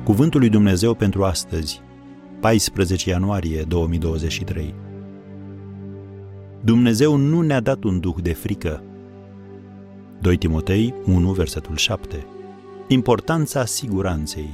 Cuvântul lui Dumnezeu pentru astăzi, 14 ianuarie 2023. Dumnezeu nu ne-a dat un duh de frică. 2 Timotei 1, versetul 7. Importanța siguranței.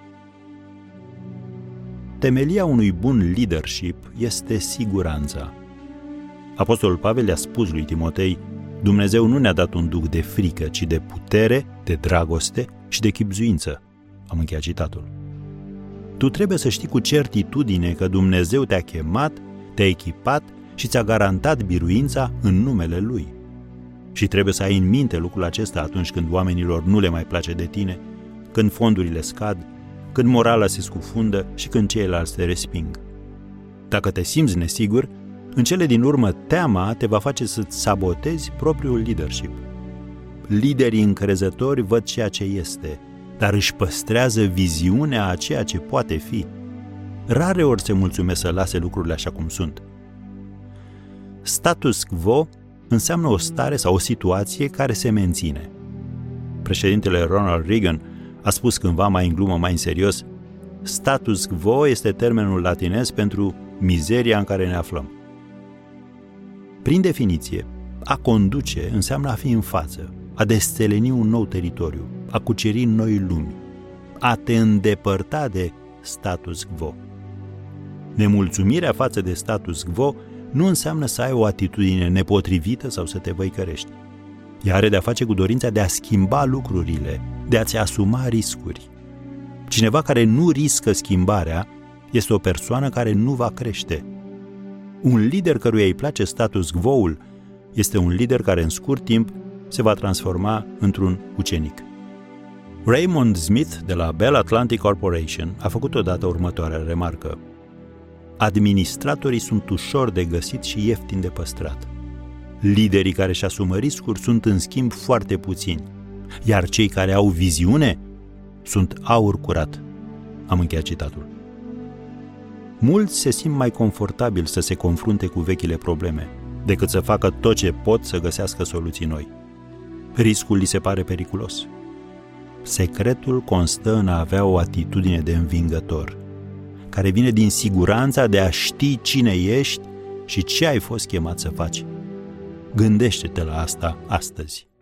Temelia unui bun leadership este siguranța. Apostolul Pavel i-a spus lui Timotei: Dumnezeu nu ne-a dat un duh de frică, ci de putere, de dragoste și de chibzuință. Am încheiat citatul. Tu trebuie să știi cu certitudine că Dumnezeu te-a chemat, te-a echipat și ți-a garantat biruința în numele Lui. Și trebuie să ai în minte lucrul acesta atunci când oamenilor nu le mai place de tine, când fondurile scad, când morala se scufundă și când ceilalți te resping. Dacă te simți nesigur, în cele din urmă teama te va face să-ți sabotezi propriul leadership. Liderii încrezători văd ceea ce este, dar își păstrează viziunea a ceea ce poate fi. Rareori se mulțumesc să lase lucrurile așa cum sunt. Status quo înseamnă o stare sau o situație care se menține. Președintele Ronald Reagan a spus cândva, mai în glumă, mai în serios: status quo este termenul latinez pentru mizeria în care ne aflăm. Prin definiție, a conduce înseamnă a fi în față, a desțeleni un nou teritoriu, a cuceri noi lumi, a te îndepărta de status quo. Nemulțumirea față de status quo nu înseamnă să ai o atitudine nepotrivită sau să te văicărești. Ea are de-a face cu dorința de a schimba lucrurile, de a-ți asuma riscuri. Cineva care nu riscă schimbarea este o persoană care nu va crește. Un lider căruia îi place status quo-ul este un lider care în scurt timp se va transforma într-un ucenic. Raymond Smith de la Bell Atlantic Corporation a făcut odată următoarea remarcă: administratorii sunt ușor de găsit și ieftin de păstrat. Liderii care își asumă riscuri sunt în schimb foarte puțini, iar cei care au viziune sunt aur curat. Am încheiat citatul. Mulți se simt mai confortabil să se confrunte cu vechile probleme decât să facă tot ce pot să găsească soluții noi. Riscul li se pare periculos. Secretul constă în a avea o atitudine de învingător, care vine din siguranța de a ști cine ești și ce ai fost chemat să faci. Gândește-te la asta astăzi.